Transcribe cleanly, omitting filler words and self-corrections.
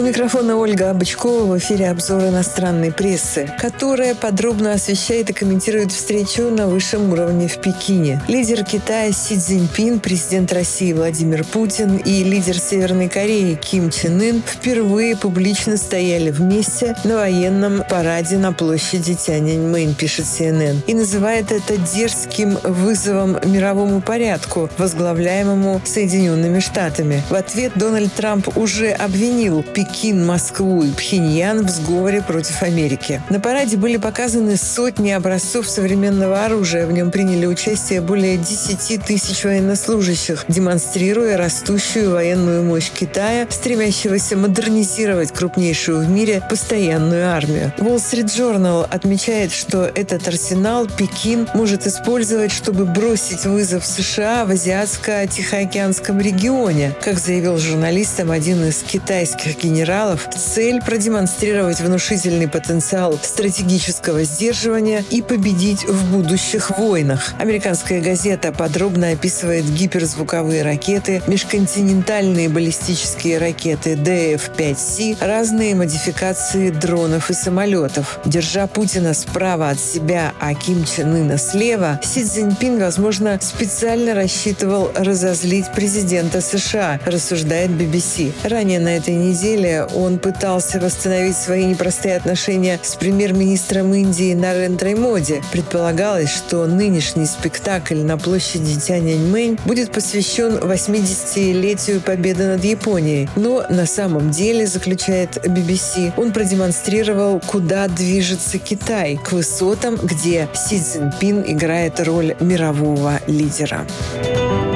микрофона Ольга Бычкова. В эфире обзор иностранной прессы, которая подробно освещает и комментирует встречу на высшем уровне в Пекине. Лидер Китая Си Цзиньпин, президент России Владимир Путин и лидер Северной Кореи Ким Чен Ын впервые публично стояли вместе на военном параде на площади Тяньаньмэнь, пишет CNN, и называет это дерзким вызовом мировому порядку, возглавляемому Соединенными Штатами. В ответ Дональд Трамп уже обвинил Пекин, Москву и Пхеньян в сговоре против Америки. На параде были показаны сотни образцов современного оружия. В нем приняли участие более 10 тысяч военнослужащих, демонстрируя растущую военную мощь Китая, стремящегося модернизировать крупнейшую в мире постоянную армию. Wall Street Journal отмечает, что этот арсенал Пекин может использовать, чтобы бросить вызов США в Азиатско-Тихоокеанском регионе. Как заявил журналистам один из китайских генералов, цель продемонстрировать внушительный потенциал стратегического сдерживания и победить в будущих войнах. Американская газета подробно описывает гиперзвуковые ракеты, межконтинентальные баллистические ракеты ДФ-5С, разные модификации дронов и самолетов. Держа Путина справа от себя, а Ким Чен Ына слева, Си Цзиньпин, возможно, специально рассчитывал разозлить президента США, рассуждает BBC. Ранее на этой неделе он пытался восстановить свои непростые отношения с премьер-министром Индии Нарендрой Моди. Предполагалось, что нынешний спектакль на площади Тяньаньмэнь будет посвящен 80-летию победы над Японией. Но на самом деле, заключает BBC, он продемонстрировал, куда движется Китай, к высотам, где Си Цзиньпин играет роль мирового лидера.